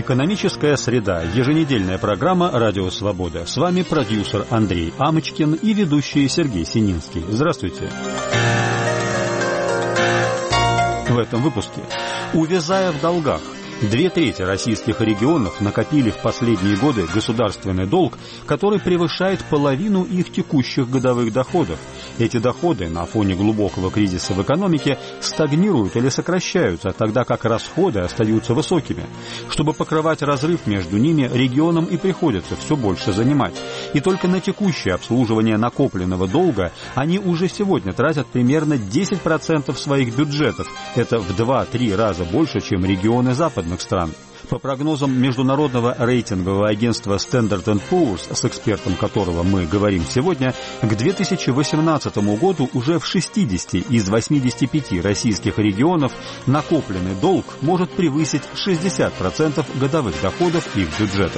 Экономическая среда. Еженедельная программа «Радио Свобода». С вами продюсер Андрей Амочкин и ведущий Сергей Сининский. Здравствуйте. В этом выпуске. Увязая в долгах. 2/3 российских регионов накопили в последние годы государственный долг, который превышает половину их текущих годовых доходов. Эти доходы на фоне глубокого кризиса в экономике стагнируют или сокращаются, тогда как расходы остаются высокими. Чтобы покрывать разрыв между ними, регионам и приходится все больше занимать. И только на текущее обслуживание накопленного долга они уже сегодня тратят примерно 10% своих бюджетов. Это в 2-3 раза больше, чем регионы западных стран. По прогнозам международного рейтингового агентства Standard & Poor's, с экспертом которого мы говорим сегодня, к 2018 году уже в 60 из 85 российских регионов накопленный долг может превысить 60% годовых доходов их бюджетов.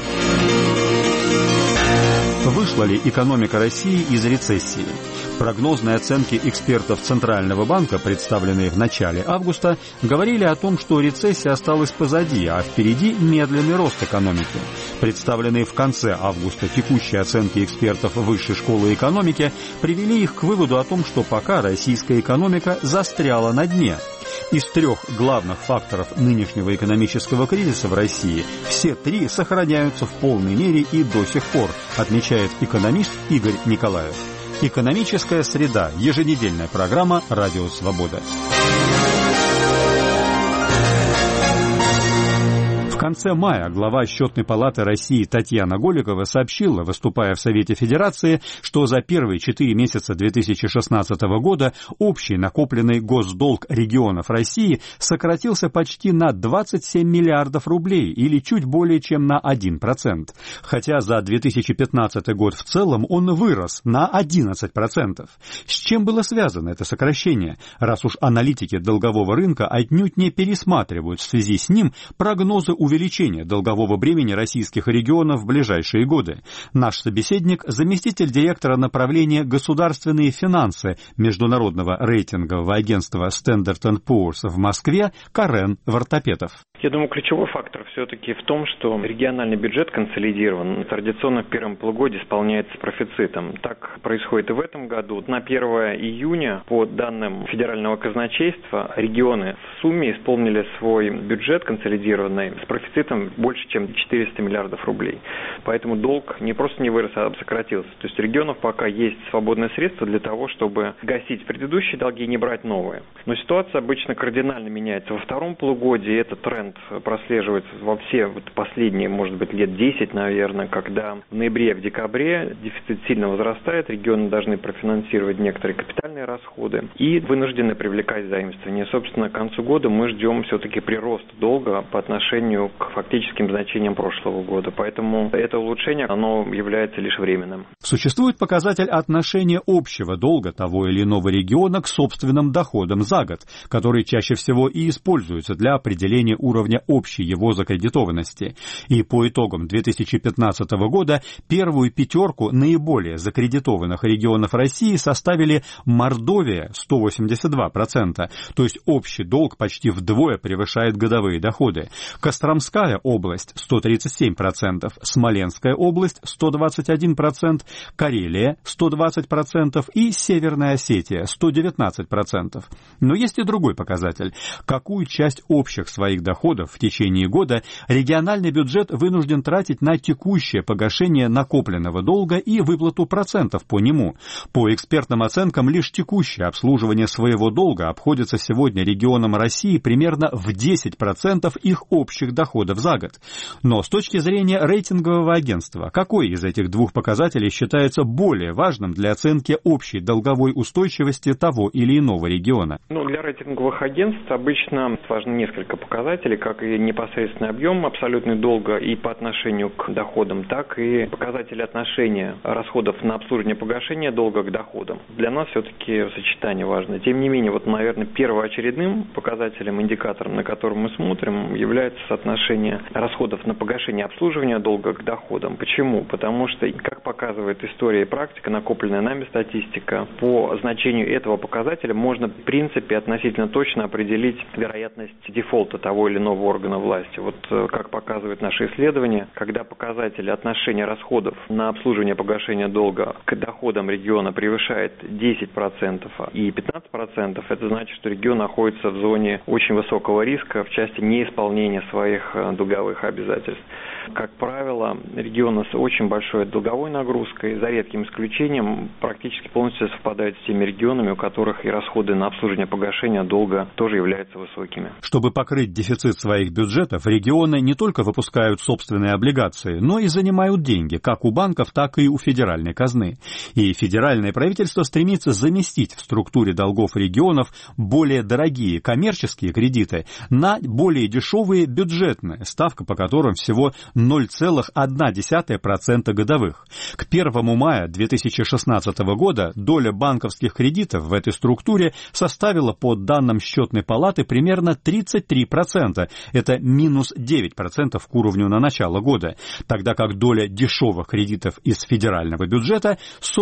Вышла ли экономика России из рецессии? Прогнозные оценки экспертов Центрального банка, представленные в начале августа, говорили о том, что рецессия осталась позади, а впереди медленный рост экономики. Представленные в конце августа текущие оценки экспертов Высшей школы экономики привели их к выводу о том, что пока российская экономика застряла на дне. Из 3 главных факторов нынешнего экономического кризиса в России все 3 сохраняются в полной мере и до сих пор, отмечает экономист Игорь Николаев. Экономическая среда. Еженедельная программа «Радио Свобода». В конце мая глава Счетной палаты России Татьяна Голикова сообщила, выступая в Совете Федерации, что за первые 4 месяца 2016 года общий накопленный госдолг регионов России сократился почти на 27 миллиардов рублей, или чуть более чем на 1%. Хотя за 2015 год в целом он вырос на 11%. С чем было связано это сокращение, раз уж аналитики долгового рынка отнюдь не пересматривают в связи с ним прогнозы увеличения долгового бремени российских регионов в ближайшие годы? Наш собеседник – заместитель директора направления «Государственные финансы» международного рейтингового агентства Standard & Poor's в Москве Карен Вартапетов. Я думаю, ключевой фактор все-таки в том, что региональный бюджет консолидирован. Традиционно в первом полугодии исполняется с профицитом. Так происходит и в этом году. На 1 июня, по данным федерального казначейства, регионы в сумме исполнили свой бюджет консолидированный с профицитом больше, чем 400 миллиардов рублей. Поэтому долг не просто не вырос, а сократился. То есть у регионов пока есть свободные средства для того, чтобы гасить предыдущие долги и не брать новые. Но ситуация обычно кардинально меняется. Во втором полугодии этот тренд прослеживается во все последние, может быть, лет 10, наверное, когда в ноябре, в декабре дефицит сильно возрастает, регионы должны профинансировать некоторые капитальные расходы и вынуждены привлекать заимствования. Собственно, к концу года мы ждем все-таки прироста долга по отношению к фактическим значениям прошлого года. Поэтому это улучшение, оно является лишь временным. Существует показатель отношения общего долга того или иного региона к собственным доходам за год, который чаще всего и используется для определения уровня общей его закредитованности. И по итогам 2015 года первую 5 наиболее закредитованных регионов России составили Мордовия 182%, то есть общий долг почти вдвое превышает годовые доходы. Костромская область 137%, Смоленская область 121%, Карелия 120% и Северная Осетия 119%. Но есть и другой показатель. Какую часть общих своих доходов в течение года региональный бюджет вынужден тратить на текущее погашение накопленного долга и выплату процентов по нему. По экспертным оценкам, лишь текущее обслуживание своего долга обходится сегодня регионам России примерно в 10% их общих доходов за год. Но с точки зрения рейтингового агентства, какой из этих 2 показателей считается более важным для оценки общей долговой устойчивости того или иного региона? Для рейтинговых агентств обычно важно несколько показателей, как и непосредственный объем абсолютный долга и по отношению к доходам, так и показатели отношения расходов на обслуживание погашения долга к доходам. Для нас все-таки сочетание важно. Тем не менее, наверное, первоочередным показателем, индикатором, на котором мы смотрим, является соотношение соотношение расходов на погашение обслуживания долга к доходам. Почему? Потому что, как показывает история и практика, накопленная нами статистика, по значению этого показателя можно, в принципе, относительно точно определить вероятность дефолта того или иного органа власти. Вот как показывает наше исследование, когда показатель отношения расходов на обслуживание погашения долга к доходам региона превышает 10% и 15%, это значит, что регион находится в зоне очень высокого риска в части неисполнения своих долговых обязательств. Как правило, регионы с очень большой долговой нагрузкой, за редким исключением, практически полностью совпадают с теми регионами, у которых и расходы на обслуживание погашения долга тоже являются высокими. Чтобы покрыть дефицит своих бюджетов, регионы не только выпускают собственные облигации, но и занимают деньги, как у банков, так и у федеральной казны. И федеральное правительство стремится заместить в структуре долгов регионов более дорогие коммерческие кредиты на более дешевые бюджетные, ставка по которым всего 0,1% годовых. К 1 мая 2016 года доля банковских кредитов в этой структуре составила, по данным Счетной палаты, примерно 33%. Это минус 9% к уровню на начало года, тогда как доля дешевых кредитов из федерального бюджета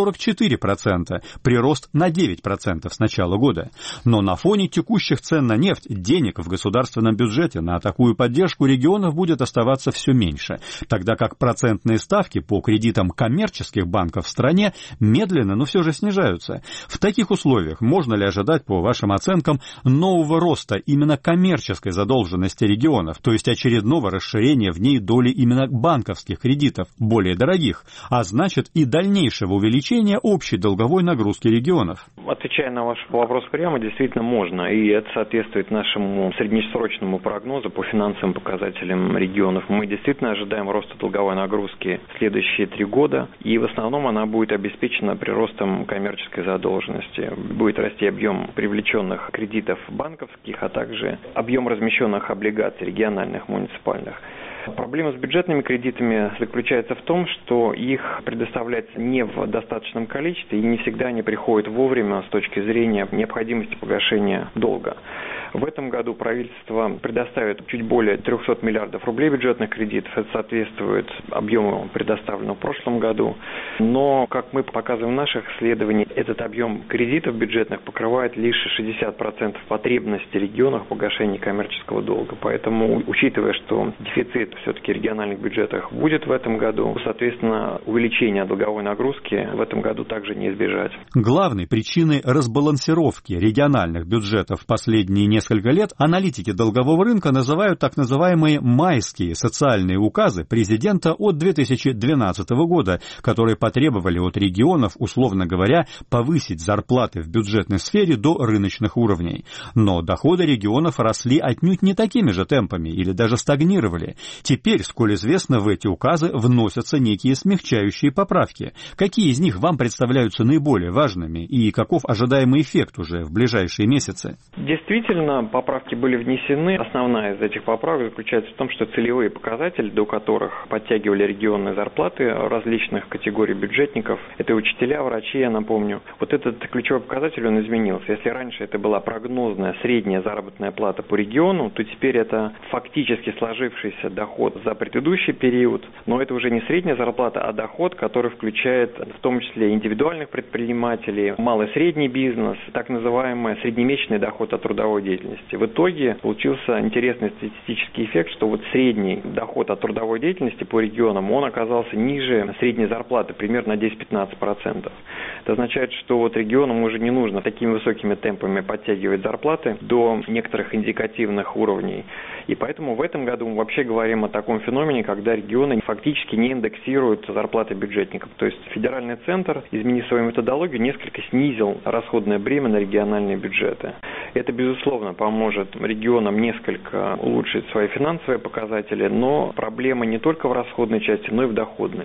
44%, прирост на 9% с начала года. Но на фоне текущих цен на нефть денег в государственном бюджете на такую поддержку регионов будет оставаться все меньше, тогда как процентные ставки по кредитам коммерческих банков в стране медленно, но все же снижаются. В таких условиях можно ли ожидать, по вашим оценкам, нового роста именно коммерческой задолженности регионов, то есть очередного расширения в ней доли именно банковских кредитов, более дорогих, а значит и дальнейшего увеличения общей долговой нагрузки регионов? Отвечая на ваш вопрос прямо, действительно можно, и это соответствует нашему среднесрочному прогнозу по финансовым показателям регионов. Мы действительно ожидаем роста долговой нагрузки в следующие 3 года, и в основном она будет обеспечена приростом коммерческой задолженности. Будет расти объем привлеченных кредитов банковских, а также объем размещенных облигаций региональных, муниципальных. Проблема с бюджетными кредитами заключается в том, что их предоставляется не в достаточном количестве, и не всегда они приходят вовремя с точки зрения необходимости погашения долга. В этом году правительство предоставит чуть более 300 миллиардов рублей бюджетных кредитов. Это соответствует объему, предоставленному в прошлом году. Но, как мы показываем в наших исследованиях, этот объем кредитов бюджетных покрывает лишь 60% потребностей регионов в погашении коммерческого долга. Поэтому, учитывая, что дефицит все-таки в региональных бюджетах будет в этом году, соответственно, увеличение долговой нагрузки в этом году также не избежать. Главной причиной разбалансировки региональных бюджетов в последние несколько лет аналитики долгового рынка называют так называемые майские социальные указы президента от 2012 года, которые потребовали от регионов, условно говоря, повысить зарплаты в бюджетной сфере до рыночных уровней. Но доходы регионов росли отнюдь не такими же темпами или даже стагнировали. Теперь, сколь известно, в эти указы вносятся некие смягчающие поправки. Какие из них вам представляются наиболее важными и каков ожидаемый эффект уже в ближайшие месяцы? Действительно, поправки были внесены. Основная из этих поправок заключается в том, что целевые показатели, до которых подтягивали регионные зарплаты различных категорий бюджетников, это учителя, врачи, я напомню, вот этот ключевой показатель, он изменился. Если раньше это была прогнозная средняя заработная плата по региону, то теперь это фактически сложившийся доход за предыдущий период, но это уже не средняя зарплата, а доход, который включает в том числе индивидуальных предпринимателей, малый и средний бизнес, так называемый среднемесячный доход от трудовой деятельности. В итоге получился интересный статистический эффект, что вот средний доход от трудовой деятельности по регионам, он оказался ниже средней зарплаты, примерно на 10-15%. Это означает, что вот регионам уже не нужно такими высокими темпами подтягивать зарплаты до некоторых индикативных уровней. И поэтому в этом году мы вообще говорим о таком феномене, когда регионы фактически не индексируют зарплаты бюджетников. То есть федеральный центр, изменив свою методологию, несколько снизил расходное бремя на региональные бюджеты. Это, безусловно, поможет регионам несколько улучшить свои финансовые показатели, но проблема не только в расходной части, но и в доходной.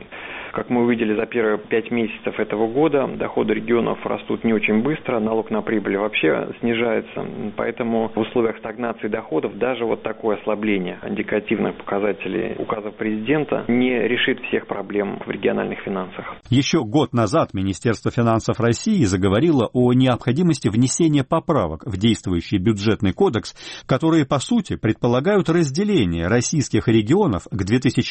Как мы увидели за первые 5 месяцев этого года, доходы регионов растут не очень быстро, налог на прибыль вообще снижается. Поэтому в условиях стагнации доходов даже вот такое ослабление индикативных показателей указов президента не решит всех проблем в региональных финансах. Еще год назад Министерство финансов России заговорило о необходимости внесения поправок в действующий бюджетный кодекс, которые, по сути, предполагают разделение российских регионов к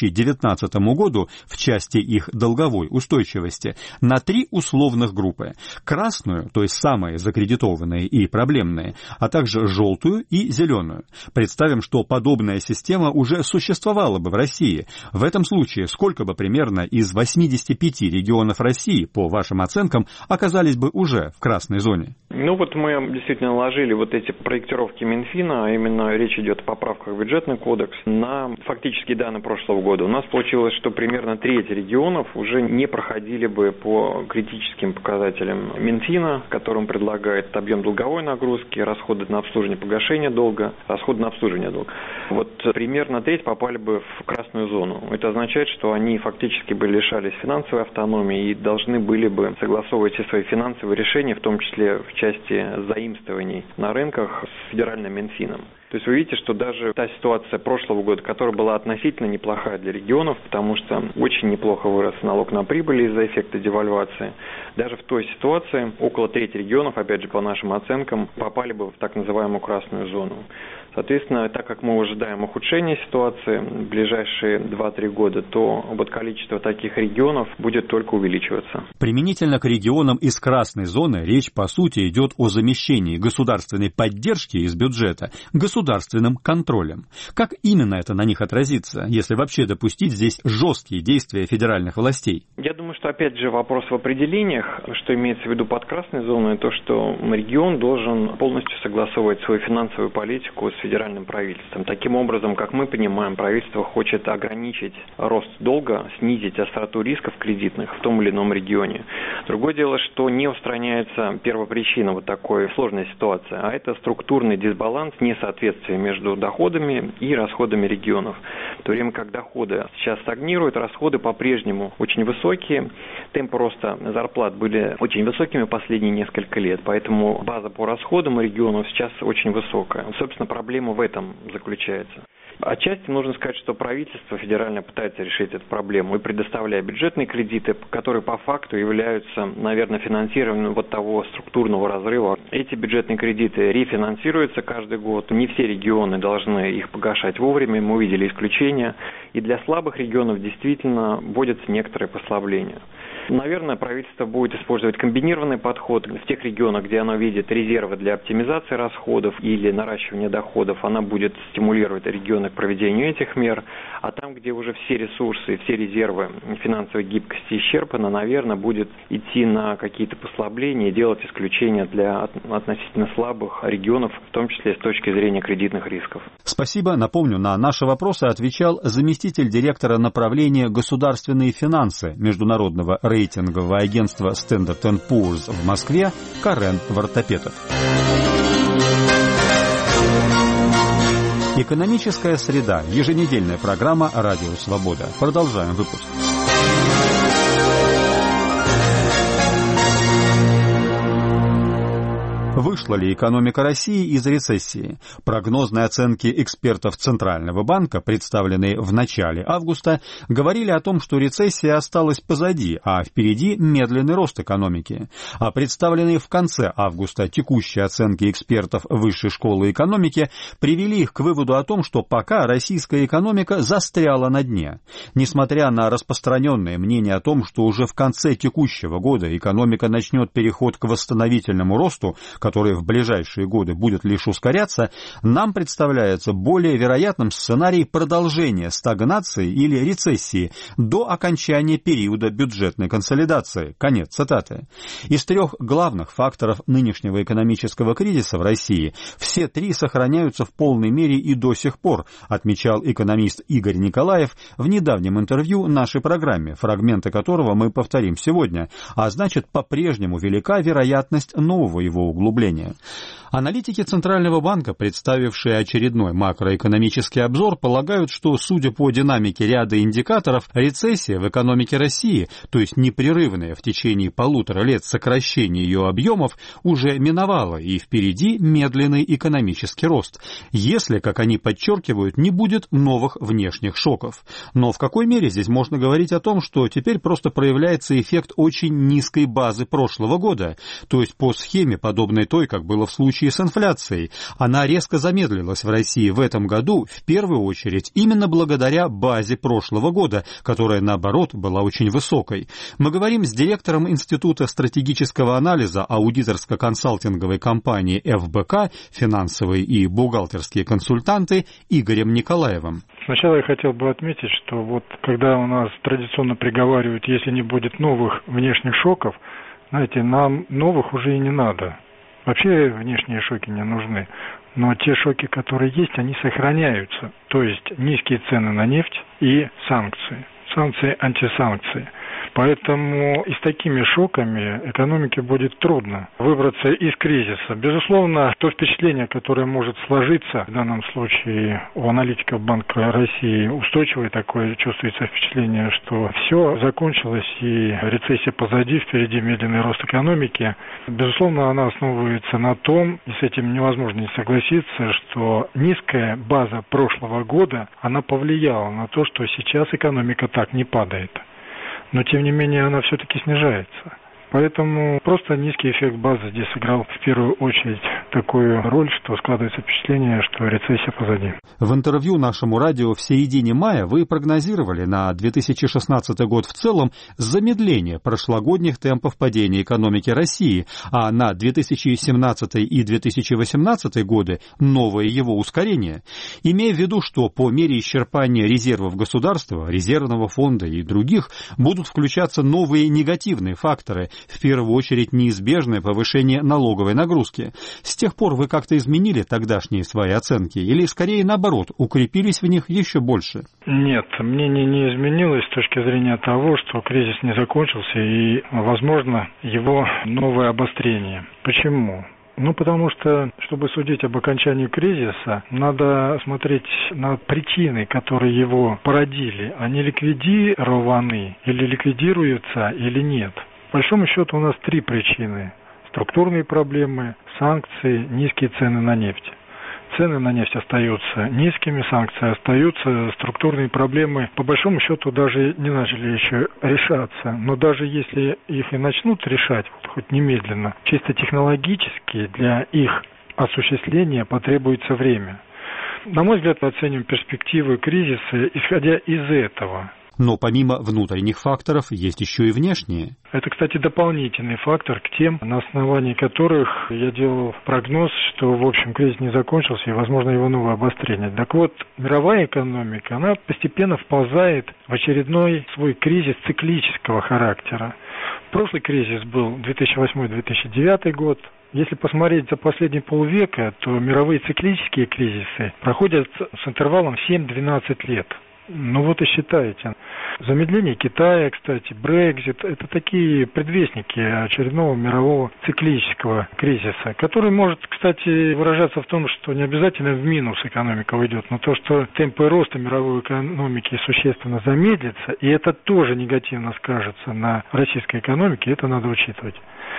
2019 году в части их долговой устойчивости на 3 условных группы. Красную, то есть самые закредитованные и проблемные, а также желтую и зеленую. Представим, что подобная система уже существовала бы в России. В этом случае сколько бы примерно из 85 регионов России, по вашим оценкам, оказались бы уже в красной зоне? Вот мы действительно наложили вот эти проектировки Минфина, а именно речь идет о поправках в бюджетный кодекс, на фактические данные прошлого года. У нас получилось, что примерно треть регионов уже не проходили бы по критическим показателям Минфина, которым предлагает объем долговой нагрузки, расходы на обслуживание погашения долга, расходы на обслуживание долга. Вот примерно треть попали бы в красную зону. Это означает, что они фактически бы лишались финансовой автономии и должны были бы согласовывать все свои финансовые решения, в том числе в части заимствований на рынках с федеральным Минфином. То есть вы видите, что даже та ситуация прошлого года, которая была относительно неплохая для регионов, потому что очень неплохо вырос налог на прибыль из-за эффекта девальвации, даже в той ситуации около трети регионов, опять же по нашим оценкам, попали бы в так называемую красную зону. Соответственно, так как мы ожидаем ухудшения ситуации в ближайшие 2-3 года, то вот количество таких регионов будет только увеличиваться. Применительно к регионам из красной зоны речь, по сути, идет о замещении государственной поддержки из бюджета государственным контролем. Как именно это на них отразится, если вообще допустить здесь жесткие действия федеральных властей? Я думаю, что опять же вопрос в определениях, что имеется в виду под красной зоной, то, что регион должен полностью согласовывать свою финансовую политику с федеральным правительством. Таким образом, как мы понимаем, правительство хочет ограничить рост долга, снизить остроту рисков кредитных в том или ином регионе. Другое дело, что не устраняется первопричина вот такой сложной ситуации, а это структурный дисбаланс, несоответствие между доходами и расходами регионов. В то время как доходы сейчас стагнируют, расходы по-прежнему очень высокие, темпы роста зарплат были очень высокими последние несколько лет, поэтому база по расходам у регионов сейчас очень высокая. Собственно, проблема в этом заключается. Отчасти нужно сказать, что правительство федеральное пытается решить эту проблему и предоставляя бюджетные кредиты, которые по факту являются, наверное, финансированием вот того структурного разрыва. Эти бюджетные кредиты рефинансируются каждый год. Не все регионы должны их погашать вовремя. Мы увидели исключения. И для слабых регионов действительно вводятся некоторые послабления. Наверное, правительство будет использовать комбинированный подход. В тех регионах, где оно видит резервы для оптимизации расходов или наращивания доходов, она будет стимулировать регионы к проведению этих мер. А там, где уже все ресурсы, все резервы финансовой гибкости исчерпаны, наверное, будет идти на какие-то послабления и делать исключения для относительно слабых регионов, в том числе с точки зрения кредитных рисков. Спасибо. Напомню, на наши вопросы отвечал заместитель директора направления «Государственные финансы» Международного рейтингового агентства Standard & Poor's в Москве Карен Вартапетов. Экономическая среда. Еженедельная программа «Радио Свобода». Продолжаем выпуск. Вышла ли экономика России из рецессии? Прогнозные оценки экспертов Центрального банка, представленные в начале августа, говорили о том, что рецессия осталась позади, а впереди медленный рост экономики. А представленные в конце августа текущие оценки экспертов Высшей школы экономики привели их к выводу о том, что пока российская экономика застряла на дне. Несмотря на распространенное мнение о том, что уже в конце текущего года экономика начнет переход к восстановительному росту, который в ближайшие годы будет лишь ускоряться, нам представляется более вероятным сценарий продолжения стагнации или рецессии до окончания периода бюджетной консолидации. Конец цитаты. Из 3 главных факторов нынешнего экономического кризиса в России все 3 сохраняются в полной мере и до сих пор, отмечал экономист Игорь Николаев в недавнем интервью нашей программе, фрагменты которого мы повторим сегодня, а значит, по-прежнему велика вероятность нового его углубления. Аналитики Центрального банка, представившие очередной макроэкономический обзор, полагают, что, судя по динамике ряда индикаторов, рецессия в экономике России, то есть непрерывное в течение 1,5 лет сокращение ее объемов, уже миновала, и впереди медленный экономический рост, если, как они подчеркивают, не будет новых внешних шоков. Но в какой мере здесь можно говорить о том, что теперь просто проявляется эффект очень низкой базы прошлого года, то есть по схеме, подобной той, как было в случае с инфляцией. Она резко замедлилась в России в этом году, в первую очередь, именно благодаря базе прошлого года, которая, наоборот, была очень высокой. Мы говорим с директором Института стратегического анализа аудиторско-консалтинговой компании ФБК, финансовые и бухгалтерские консультанты, Игорем Николаевым. Сначала я хотел бы отметить, что вот когда у нас традиционно приговаривают, если не будет новых внешних шоков, знаете, нам новых уже и не надо. Вообще внешние шоки не нужны, но те шоки, которые есть, они сохраняются. То есть низкие цены на нефть и санкции, антисанкции. Поэтому и с такими шоками экономике будет трудно выбраться из кризиса. Безусловно, то впечатление, которое может сложиться, в данном случае у аналитиков Банка России устойчивое такое, чувствуется впечатление, что все закончилось и рецессия позади, впереди медленный рост экономики. Безусловно, она основывается на том, и с этим невозможно не согласиться, что низкая база прошлого года, она повлияла на то, что сейчас экономика так не падает. Но, тем не менее, она все-таки снижается. Поэтому просто низкий эффект базы здесь сыграл в первую очередь такую роль, что складывается впечатление, что рецессия позади. В интервью нашему радио в середине мая вы прогнозировали на 2016 год в целом замедление прошлогодних темпов падения экономики России, а на 2017 и 2018 годы новое его ускорение. Имея в виду, что по мере исчерпания резервов государства, резервного фонда и других будут включаться новые негативные факторы, в первую очередь неизбежное повышение налоговой нагрузки. С тех пор вы как-то изменили тогдашние свои оценки или, скорее, наоборот, укрепились в них еще больше? Нет, мнение не изменилось с точки зрения того, что кризис не закончился и, возможно, его новое обострение. Почему? Потому что, чтобы судить об окончании кризиса, надо смотреть на причины, которые его породили. Они ликвидированы или ликвидируются или нет. По большому счету у нас 3 причины. Структурные проблемы, санкции, низкие цены на нефть. Цены на нефть остаются низкими, санкции остаются, структурные проблемы по большому счету даже не начали еще решаться. Но даже если их и начнут решать, хоть немедленно, чисто технологически для их осуществления потребуется время. На мой взгляд, мы оценим перспективы кризиса, исходя из этого. Но помимо внутренних факторов есть еще и внешние. Это, кстати, дополнительный фактор к тем, на основании которых я делал прогноз, что, в общем, кризис не закончился и, возможно, его новое обострение. Так вот, мировая экономика, она постепенно вползает в очередной свой кризис циклического характера. Прошлый кризис был 2008-2009 год. Если посмотреть за последние полвека, то мировые циклические кризисы проходят с интервалом 7-12 лет. Вот и считайте. Замедление Китая, кстати, Брексит – это такие предвестники очередного мирового циклического кризиса, который может, кстати, выражаться в том, что не обязательно в минус экономика уйдет, но то, что темпы роста мировой экономики существенно замедлятся, и это тоже негативно скажется на российской экономике, это надо учитывать.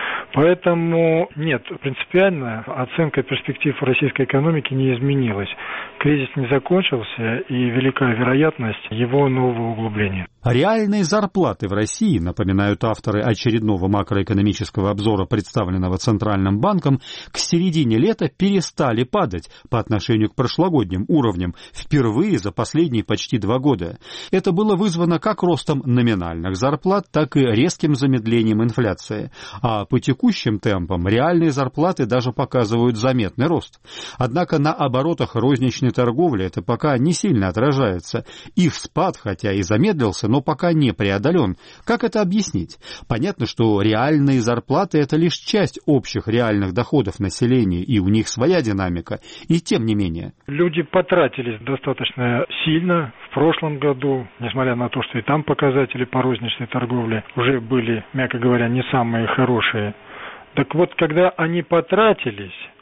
Поэтому нет, принципиально оценка перспектив российской экономики не изменилась. Кризис не закончился, и велика вероятность его нового углубления. Реальные зарплаты в России, напоминают авторы очередного макроэкономического обзора, представленного Центральным банком, к середине лета перестали падать по отношению к прошлогодним уровням впервые за последние почти 2 года. Это было вызвано как ростом номинальных зарплат, так и резким замедлением инфляции. А по текущим темпам реальные зарплаты даже показывают заметный рост. Однако на оборотах розничной торговли это пока не сильно отражается. Их спад, хотя и замедлился, но пока не преодолен. Как это объяснить? Понятно, что реальные зарплаты – это лишь часть общих реальных доходов населения, и у них своя динамика. И тем не менее. Люди потратились достаточно сильно в прошлом году, несмотря на то, что и там показатели по розничной торговле уже были, мягко говоря, не самые хорошие. Так вот, когда они потратились,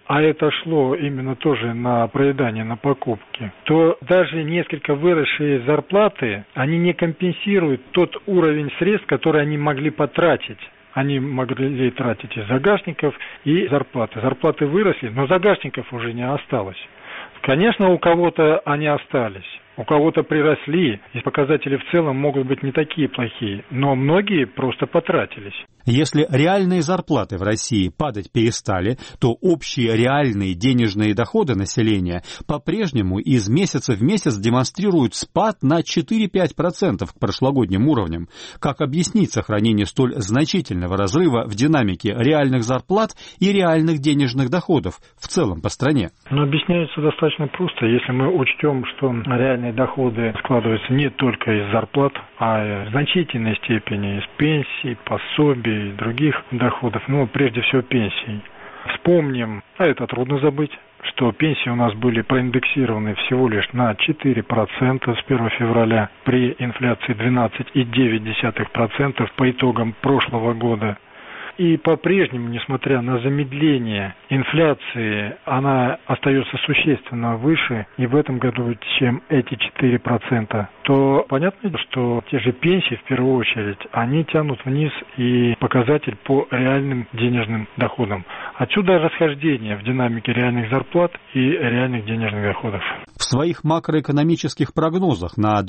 а это шло именно тоже на проедание, на покупки, то даже несколько выросшие зарплаты, они не компенсируют тот уровень средств, который они могли потратить. Они могли тратить и загашников, и зарплаты. Зарплаты выросли, но загашников уже не осталось. Конечно, у кого-то они остались, у кого-то приросли, и показатели в целом могут быть не такие плохие, но многие просто потратились. Если реальные зарплаты в России падать перестали, то общие реальные денежные доходы населения по-прежнему из месяца в месяц демонстрируют спад на 4-5% к прошлогодним уровням. Как объяснить сохранение столь значительного разрыва в динамике реальных зарплат и реальных денежных доходов в целом по стране? Объясняется достаточно просто. Если мы учтем, что реальные доходы складываются не только из зарплат, а в значительной степени из пенсий, пособий и других доходов, прежде всего пенсий. Вспомним, а это трудно забыть, что пенсии у нас были проиндексированы всего лишь на 4% с 1 февраля при инфляции 12,9% по итогам прошлого года. И по-прежнему, несмотря на замедление инфляции, она остается существенно выше, и в этом году, чем эти 4%, то понятно, что те же пенсии, в первую очередь, они тянут вниз и показатель по реальным денежным доходам. Отсюда расхождение в динамике реальных зарплат и реальных денежных доходов. В своих макроэкономических прогнозах на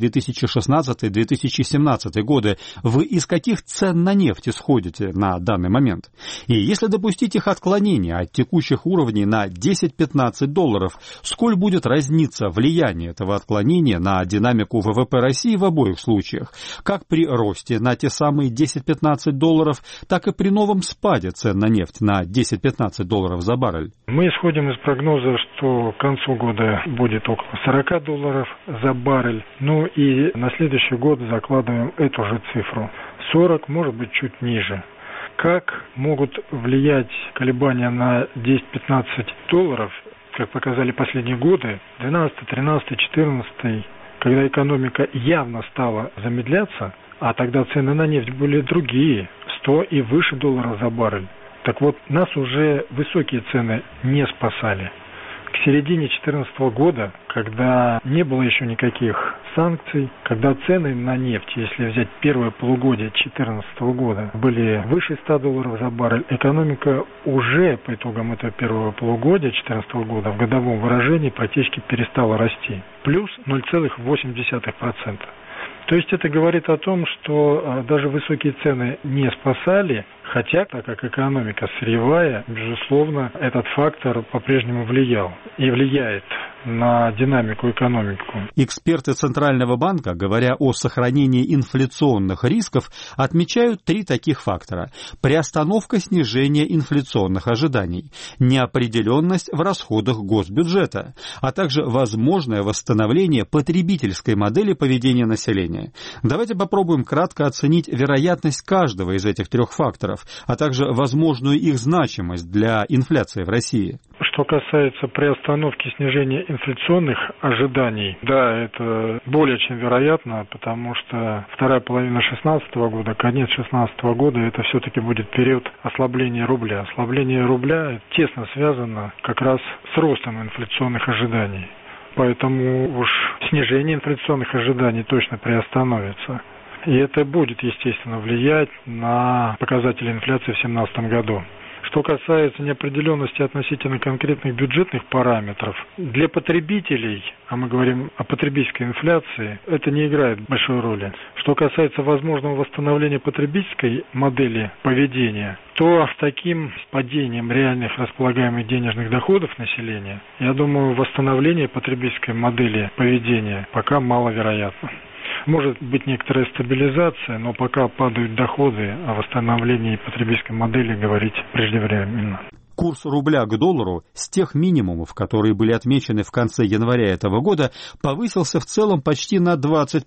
2016-2017 годы вы из каких цен на нефть исходите на данный момент? И если допустить их отклонение от текущих уровней на $10-15, сколь будет разниться влияние этого отклонения на динамику ВВП России в обоих случаях, как при росте на те самые $10-15, так и при новом спаде цен на нефть на $10-15 за баррель? Мы исходим из прогноза, что к концу года будет около $40 за баррель, и на следующий год закладываем эту же цифру. 40, может быть, чуть ниже. Как могут влиять колебания на 10-15 как показали последние годы, 12, 13, 14, когда экономика явно стала замедляться, а тогда цены на нефть были другие, 100 и выше долларов за баррель. Так вот, нас уже высокие цены не спасали. К середине 2014 года, когда не было еще никаких санкций, когда цены на нефть, если взять первое полугодие 2014 года, были выше $100 за баррель, экономика уже по итогам этого первого полугодия 2014 года в годовом выражении практически перестала расти. Плюс 0,8%. То есть это говорит о том, что даже высокие цены не спасали, хотя, так как экономика сырьевая, безусловно, этот фактор по-прежнему влиял и влияет на динамику экономики. Эксперты Центрального банка, говоря о сохранении инфляционных рисков, отмечают 3 таких фактора. Приостановка снижения инфляционных ожиданий, неопределенность в расходах госбюджета, а также возможное восстановление потребительской модели поведения населения. Давайте попробуем кратко оценить вероятность каждого из этих 3 факторов, а также возможную их значимость для инфляции в России. Что касается приостановки снижения инфляционных ожиданий, да, это более чем вероятно, потому что вторая половина 2016 года, конец 2016 года, это все-таки будет период ослабления рубля. Ослабление рубля тесно связано как раз с ростом инфляционных ожиданий. Поэтому уж снижение инфляционных ожиданий точно приостановится. И это будет, естественно, влиять на показатели инфляции в 2017 году. Что касается неопределенности относительно конкретных бюджетных параметров, для потребителей, а мы говорим о потребительской инфляции, это не играет большой роли. Что касается возможного восстановления потребительской модели поведения, то с таким падением реальных располагаемых денежных доходов населения, я думаю, восстановление потребительской модели поведения пока маловероятно. Может быть некоторая стабилизация, но пока падают доходы, о восстановлении потребительской модели говорить преждевременно. Курс рубля к доллару с тех минимумов, которые были отмечены в конце января этого года, повысился в целом почти на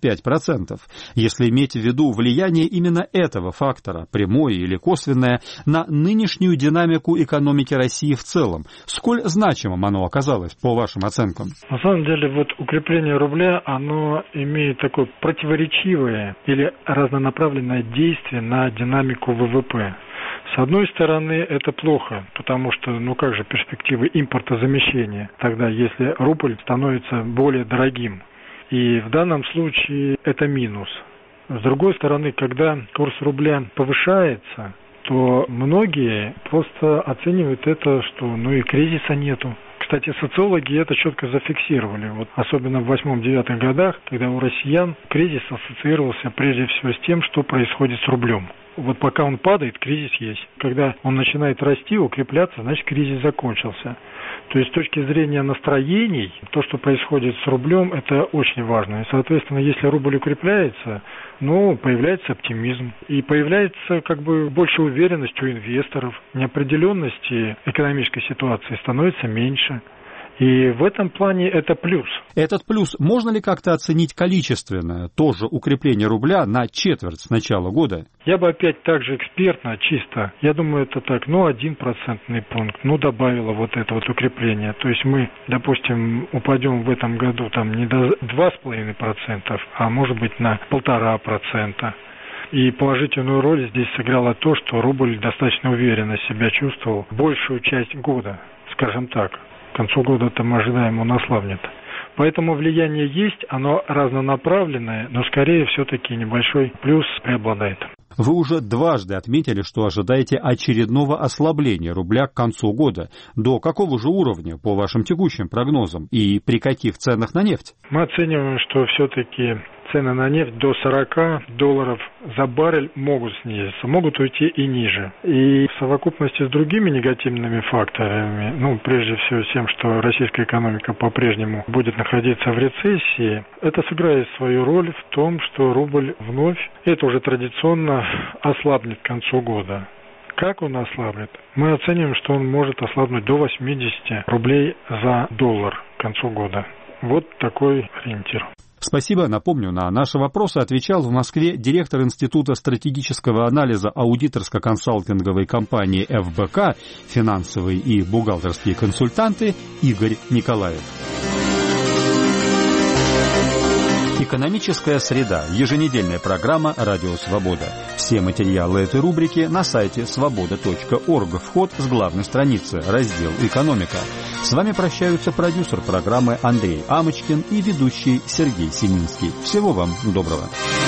25%, если иметь в виду влияние именно этого фактора, прямое или косвенное, на нынешнюю динамику экономики России в целом. Сколь значимым оно оказалось, по вашим оценкам? На самом деле, укрепление рубля, оно имеет такое противоречивое или разнонаправленное действие на динамику ВВП. С одной стороны, это плохо, потому что, как же перспективы импортозамещения тогда, если рубль становится более дорогим. И в данном случае это минус. С другой стороны, когда курс рубля повышается, то многие просто оценивают это, что и кризиса нету. Кстати, социологи это четко зафиксировали. Особенно в 8-9 годах, когда у россиян кризис ассоциировался прежде всего с тем, что происходит с рублем. Пока он падает, кризис есть. Когда он начинает расти, укрепляться, значит кризис закончился. То есть с точки зрения настроений, то, что происходит с рублем, это очень важно. И, соответственно, если рубль укрепляется, появляется оптимизм. И появляется больше уверенность у инвесторов. Неопределенности экономической ситуации становится меньше. И в этом плане это плюс. Этот плюс можно ли как-то оценить количественно? Тоже укрепление рубля на четверть с начала года? Я бы опять так же экспертно, чисто. Я думаю, это так, 1 процентный пункт. Добавило это укрепление. То есть мы, допустим, упадем в этом году не до 2,5%, а может быть на 1,5%. И положительную роль здесь сыграло то, что рубль достаточно уверенно себя чувствовал большую часть года, скажем так. К концу года мы ожидаем, он ослабнет. Поэтому влияние есть, оно разнонаправленное, но скорее все-таки небольшой плюс преобладает. Вы уже дважды отметили, что ожидаете очередного ослабления рубля к концу года. До какого же уровня, по вашим текущим прогнозам, и при каких ценах на нефть? Мы оцениваем, что все-таки цены на нефть до $40 за баррель могут снизиться, могут уйти и ниже. И в совокупности с другими негативными факторами, прежде всего тем, что российская экономика по-прежнему будет находиться в рецессии, это сыграет свою роль в том, что рубль вновь, это уже традиционно, ослабнет к концу года. Как он ослаблет? Мы оцениваем, что он может ослабнуть до 80 рублей за доллар к концу года. Вот такой ориентир. Спасибо. Напомню, на наши вопросы отвечал в Москве директор Института стратегического анализа аудиторско-консалтинговой компании ФБК, финансовые и бухгалтерские консультанты Игорь Николаев. Экономическая среда. Еженедельная программа «Радио Свобода». Все материалы этой рубрики на сайте svoboda.org. Вход с главной страницы. Раздел «Экономика». С вами прощаются продюсер программы Андрей Амочкин и ведущий Сергей Семинский. Всего вам доброго.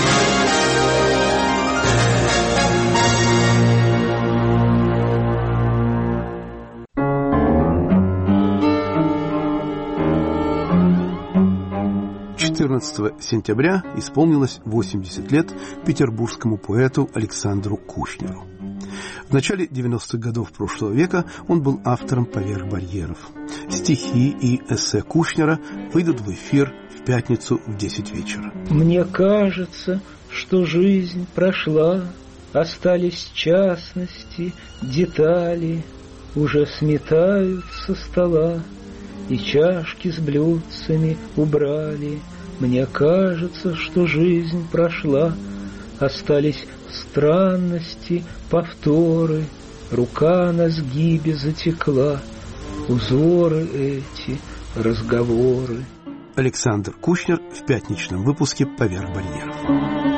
Сентября исполнилось 80 лет петербургскому поэту Александру Кушнеру. В начале 90-х годов прошлого века он был автором «Поверх барьеров». Стихи и эссе Кушнера выйдут в эфир в пятницу в 10 вечера. Мне кажется, что жизнь прошла, остались частности, детали, уже сметают со стола, и чашки с блюдцами убрали. Мне кажется, что жизнь прошла, остались странности, повторы, рука на сгибе затекла, узоры эти, разговоры. Александр Кушнер в пятничном выпуске «Поверх барьеров».